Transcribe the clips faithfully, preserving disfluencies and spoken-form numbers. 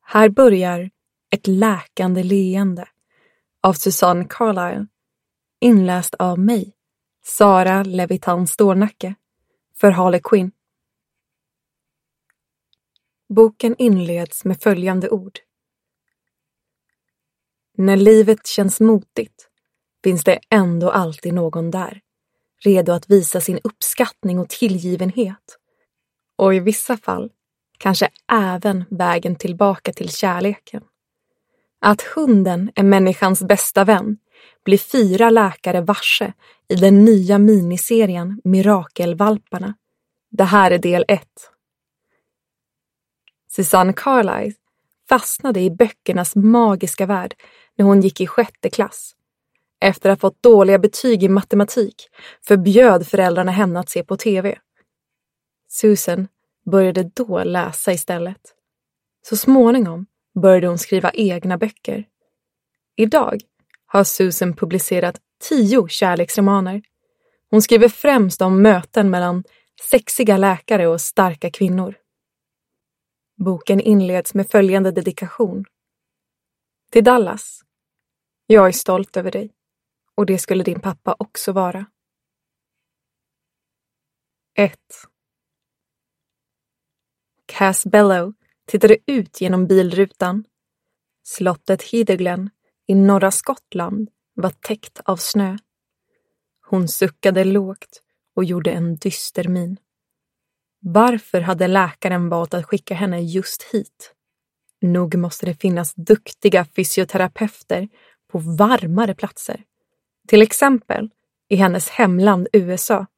Här börjar Ett läkande leende av Susanne Carlyle, inläst av mig, Sara Levitan Stålnacke, för Harley Quinn. Boken inleds med följande ord. När livet känns motigt finns det ändå alltid någon där, redo att visa sin uppskattning och tillgivenhet. Och i vissa fall kanske även vägen tillbaka till kärleken. Att hunden är människans bästa vän blir fyra läkare varse i den nya miniserien Mirakelvalparna. Det här är del ett. Susanne Carlyle fastnade i böckernas magiska värld när hon gick i sjätte klass. Efter att ha fått dåliga betyg i matematik förbjöd föräldrarna henne att se på tv. Susan började då läsa istället. Så småningom började hon skriva egna böcker. Idag har Susan publicerat tio kärleksromaner. Hon skriver främst om möten mellan sexiga läkare och starka kvinnor. Boken inleds med följande dedikation. Till Dallas. Jag är stolt över dig. Och det skulle din pappa också vara. ett. Cass Bellow tittade ut genom bilrutan. Slottet Heatherglen i norra Skottland var täckt av snö. Hon suckade lågt och gjorde en dyster min. Varför hade läkaren valt att skicka henne just hit? Nog måste det finnas duktiga fysioterapeuter på varmare platser. Till exempel i hennes hemland U S A.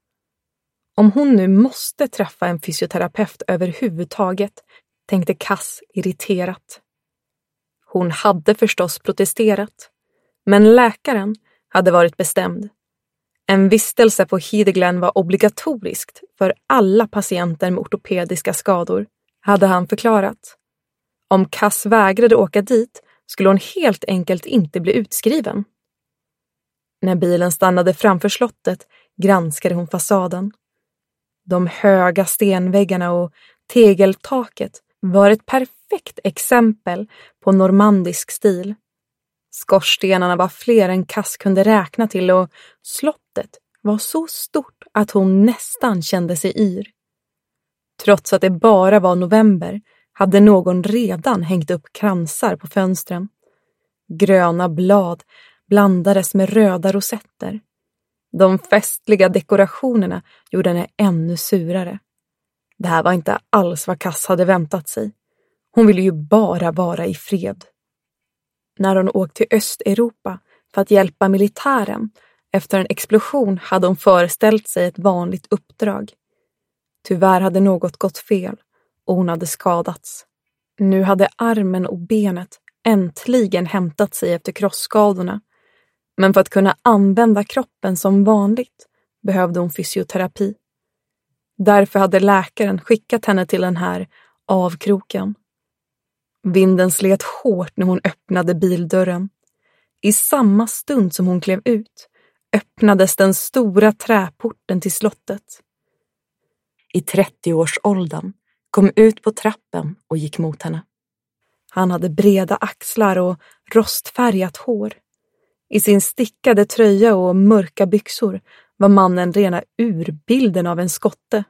Om hon nu måste träffa en fysioterapeut överhuvudtaget, tänkte Cass irriterat. Hon hade förstås protesterat, men läkaren hade varit bestämd. En vistelse på Heatherglen var obligatoriskt för alla patienter med ortopediska skador, hade han förklarat. Om Cass vägrade åka dit skulle hon helt enkelt inte bli utskriven. När bilen stannade framför slottet granskade hon fasaden. De höga stenväggarna och tegeltaket var ett perfekt exempel på normandisk stil. Skorstenarna var fler än Cass kunde räkna till och slottet var så stort att hon nästan kände sig yr. Trots att det bara var november hade någon redan hängt upp kransar på fönstren. Gröna blad blandades med röda rosetter. De festliga dekorationerna gjorde henne ännu surare. Det här var inte alls vad Cass hade väntat sig. Hon ville ju bara vara i fred. När hon åkt till Östeuropa för att hjälpa militären efter en explosion hade hon föreställt sig ett vanligt uppdrag. Tyvärr hade något gått fel och hon hade skadats. Nu hade armen och benet äntligen hämtat sig efter krossskadorna. Men för att kunna använda kroppen som vanligt behövde hon fysioterapi. Därför hade läkaren skickat henne till den här avkroken. Vinden slet hårt när hon öppnade bildörren. I samma stund som hon klev ut öppnades den stora träporten till slottet. I trettioårsåldern kom ut på trappen och gick mot henne. Han hade breda axlar och rostfärgat hår. I sin stickade tröja och mörka byxor var mannen rena urbilden av en skotte.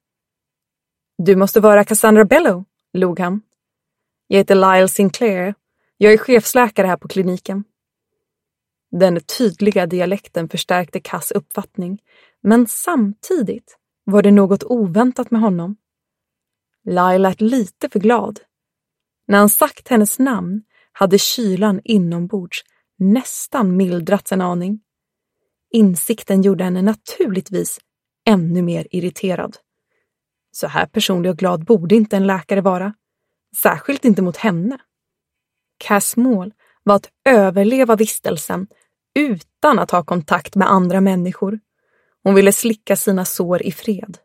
Du måste vara Cassandra Bellow, log han. Jag heter Lyle Sinclair. Jag är chefsläkare här på kliniken. Den tydliga dialekten förstärkte Cass uppfattning, men samtidigt var det något oväntat med honom. Lyle lät lite för glad. När han sagt hennes namn hade kylan inombords nästan mildrats en aning. Insikten gjorde henne naturligtvis ännu mer irriterad. Så här personlig och glad borde inte en läkare vara. Särskilt inte mot henne. Cass mål var att överleva vistelsen utan att ha kontakt med andra människor. Hon ville slicka sina sår i fred.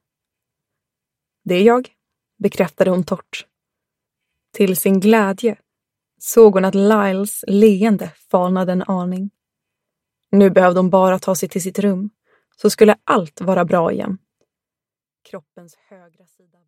Det är jag, bekräftade hon torrt. Till sin glädje såg hon att Lyles leende falnade en aning. Nu behövde hon bara ta sig till sitt rum, så skulle allt vara bra igen. Kroppens högra sida.